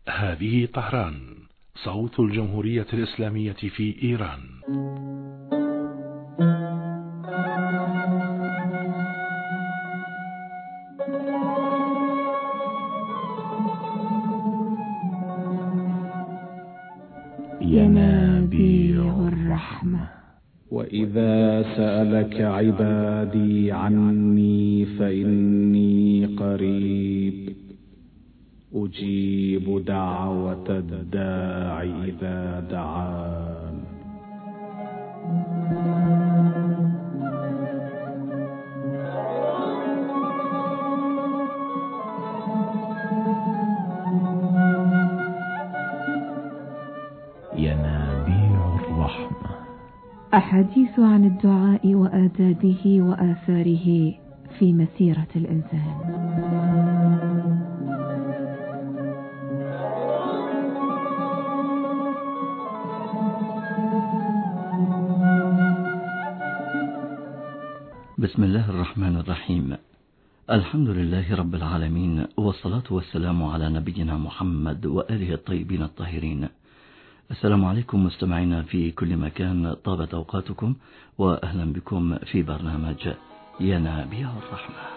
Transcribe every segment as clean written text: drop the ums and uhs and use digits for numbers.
هذه طهران، صوت الجمهورية الإسلامية في إيران. ينابيع الرحمة. وإذا سألك عبادي عني فإني قريب أجيب دعوة الداع إذا دعان. ينابيع الرحمة. أحاديث عن الدعاء وآدابه وآثاره في مسيرة الإنسان. بسم الله الرحمن الرحيم. الحمد لله رب العالمين، والصلاة والسلام على نبينا محمد وآله الطيبين الطاهرين. السلام عليكم مستمعينا في كل مكان، طابت أوقاتكم وأهلا بكم في برنامج ينابيع الرحمة.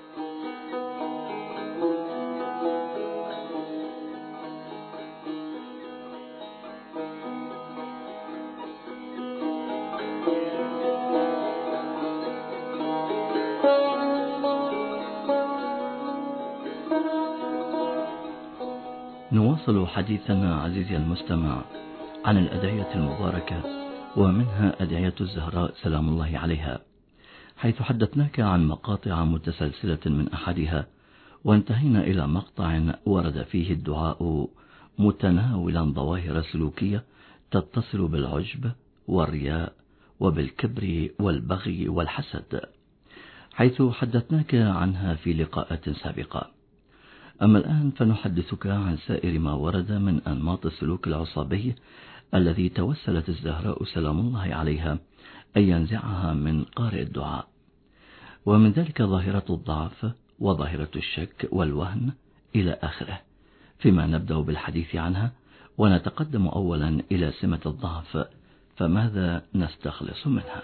نواصل حديثنا عزيزي المستمع عن الأدعية المباركة، ومنها أدعية الزهراء سلام الله عليها، حيث حدثناك عن مقاطع متسلسلة من أحدها، وانتهينا إلى مقطع ورد فيه الدعاء متناولا ظواهر سلوكية تتصل بالعجب والرياء وبالكبر والبغي والحسد، حيث حدثناك عنها في لقاءات سابقة. أما الآن فنحدثك عن سائر ما ورد من أنماط السلوك العصابي الذي توسلت الزهراء سلام الله عليها أن ينزعها من قارئ الدعاء، ومن ذلك ظاهرة الضعف وظاهرة الشك والوهن إلى آخره، فيما نبدأ بالحديث عنها ونتقدم أولا إلى سمة الضعف، فماذا نستخلص منها؟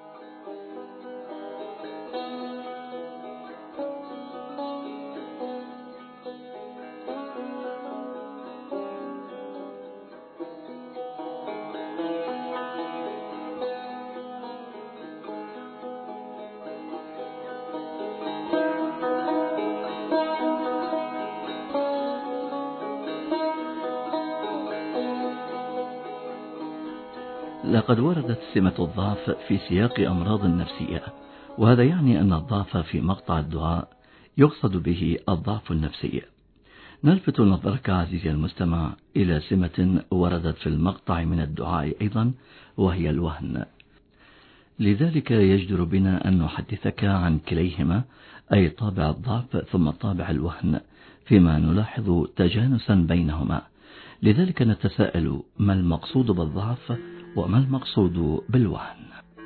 لقد وردت سمة الضعف في سياق أمراض نفسية، وهذا يعني أن الضعف في مقطع الدعاء يقصد به الضعف النفسي. نلفت نظرك عزيزي المستمع إلى سمة وردت في المقطع من الدعاء أيضا، وهي الوهن. لذلك يجدر بنا أن نحدثك عن كليهما، أي طابع الضعف ثم طابع الوهن، فيما نلاحظ تجانسا بينهما. لذلك نتساءل: ما المقصود بالضعف وما المقصود بالوهن؟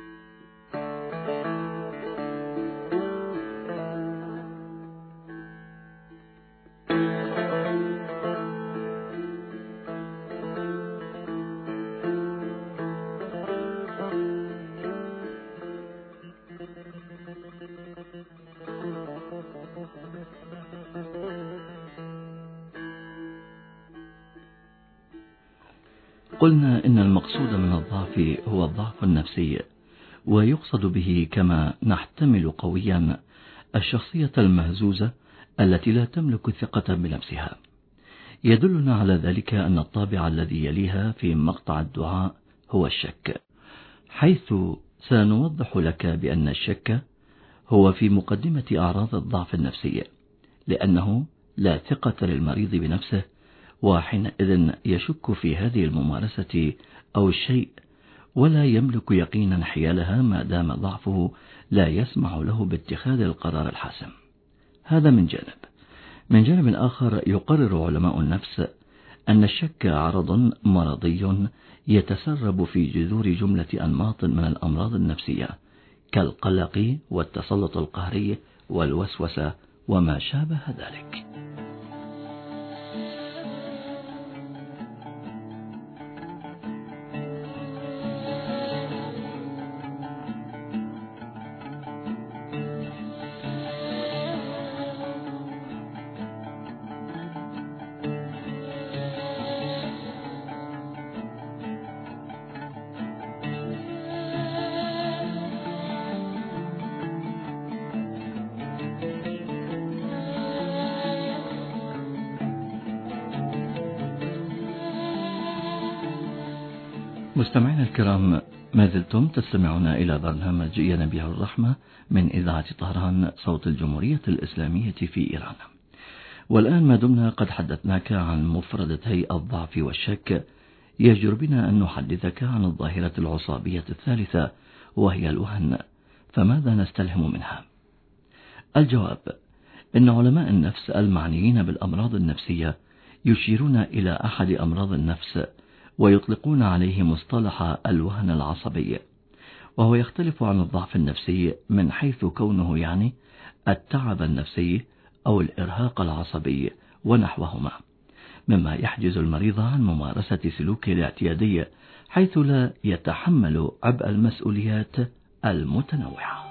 قلنا إن المقصود من الضعف هو الضعف النفسي، ويقصد به كما نحتمل قويا الشخصية المهزوزة التي لا تملك ثقة بنفسها. يدلنا على ذلك أن الطابع الذي يليها في مقطع الدعاء هو الشك، حيث سنوضح لك بأن الشك هو في مقدمة أعراض الضعف النفسي، لأنه لا ثقة للمريض بنفسه، وحينئذ يشك في هذه الممارسة أو الشيء، ولا يملك يقينا حيالها ما دام ضعفه لا يسمح له باتخاذ القرار الحاسم. هذا من جانب. من جانب آخر يقرر علماء النفس أن الشك عرض مرضي يتسرب في جذور جملة أنماط من الأمراض النفسية، كالقلق والتسلط القهري والوسوسة وما شابه ذلك. مستمعينا الكرام، ما زلتم تستمعون إلى برنامج ينابيع الرحمة من إذاعة طهران صوت الجمهورية الإسلامية في إيران. والآن ما دمنا قد حدثناك عن مفردتي الضعف والشك، يجدر بنا أن نحدثك عن الظاهرة العصابية الثالثة وهي الوهن. فماذا نستلهم منها؟ الجواب: إن علماء النفس المعنيين بالأمراض النفسية يشيرون إلى أحد أمراض النفس ويطلقون عليه مصطلح الوهن العصبي، وهو يختلف عن الضعف النفسي من حيث كونه يعني التعب النفسي أو الإرهاق العصبي ونحوهما، مما يحجز المريض عن ممارسة سلوكه الاعتيادي حيث لا يتحمل عبء المسؤوليات المتنوعة.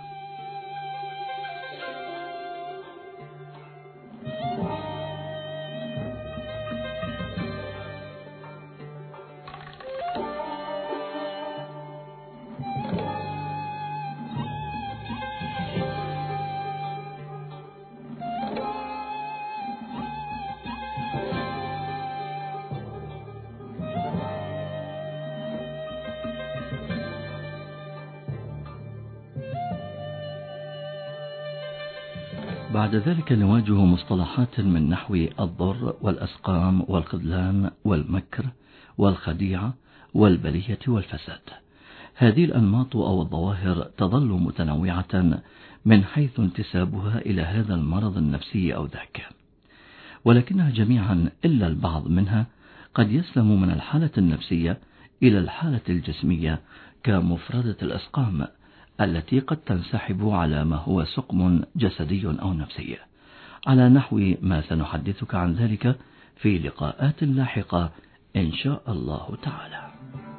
بعد ذلك نواجه مصطلحات من نحو الضر والأسقام والخذلان والمكر والخديعة والبلية والفساد. هذه الأنماط أو الظواهر تظل متنوعة من حيث انتسابها إلى هذا المرض النفسي أو ذاك، ولكنها جميعا إلا البعض منها قد يسلم من الحالة النفسية إلى الحالة الجسمية كمفردة الأسقام التي قد تنسحب على ما هو سقم جسدي أو نفسي، على نحو ما سنحدثك عن ذلك في لقاءات لاحقة إن شاء الله تعالى.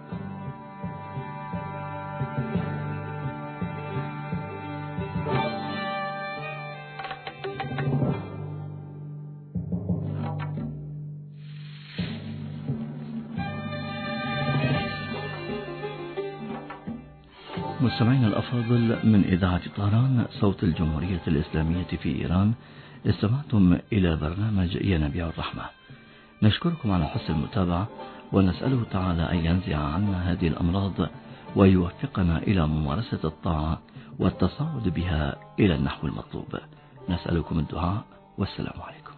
مستمعينا الأفاضل، من إذاعة طهران صوت الجمهورية الإسلامية في إيران، استمعتم إلى برنامج ينابيع الرحمة. نشكركم على حسن المتابعة، ونسأله تعالى أن ينزع عنا هذه الأمراض ويوفقنا إلى ممارسة الطاعة والتصاعد بها إلى النحو المطلوب. نسألكم الدعاء، والسلام عليكم.